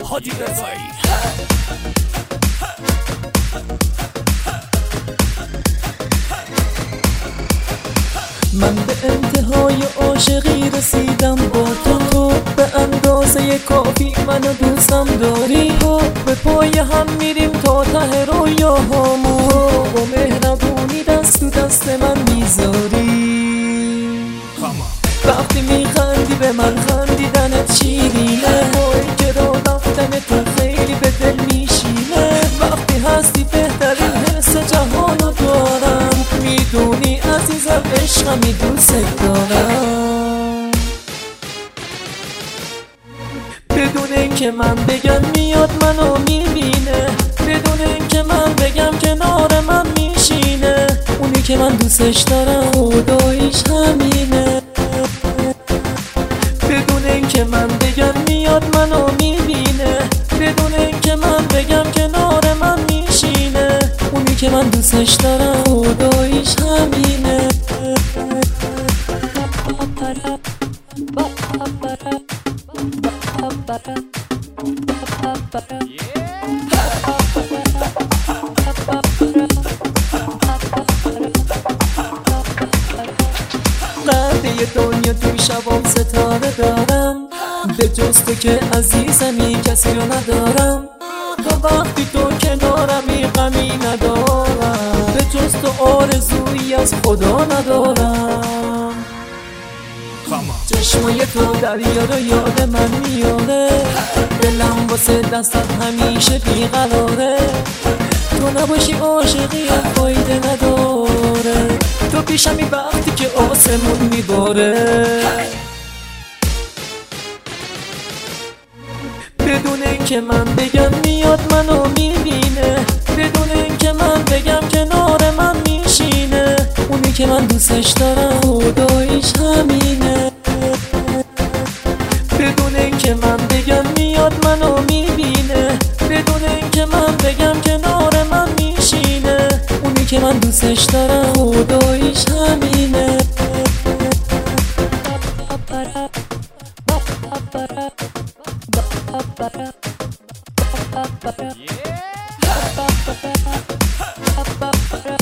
هادی رضایی. من به انتهای عاشقی رسیدم با تو به اندازه کافی منو دوستم داری به پای هم میریم تا ته رویاهامو با مهربونی دست تو دست من میذاری وقتی میخندی به من خندیدنت شیرینه وای که را رفتن تو خیلی به دل میشینه وقتی هستی بهترین حس جهانو دارم میدونی عزیزم عشقمی دوست دارم بدون اینکه من بگم میاد منو میبینه بدون اینکه من بگم کنار من میشینه اونی که من دوستش دارم خداییش همینه بدون اینکه من بگم میاد منو میبینه بدون اینکه من بگم کنار من میشینه اونی که من دوستش دارم خداییش همینه قده دنیا توی شبام ستاره دارم به جز تو که عزیزمی کسی رو ندارم تا وقتی تو کنارمی غمی ندارم به جز تو آرزویی از خدا ندارم چشمای تو دریا رو یاد من میاره دلم واسه دستت همیشه بیقراره تو نباشی عاشقی هم فایده نداره تو پیشمی وقتی که آسمون میباره بدون اینکه من بگم میاد منو میبینه بدون اینکه من بگم کنار من میشینه اونی که من دوستش دارم خداییش همینه بدون اینکه من بگم میاد منو میبینه بدون اینکه من بگم کنار من میشینه اونی که من دوستش دارم خداییش همینه Yeah.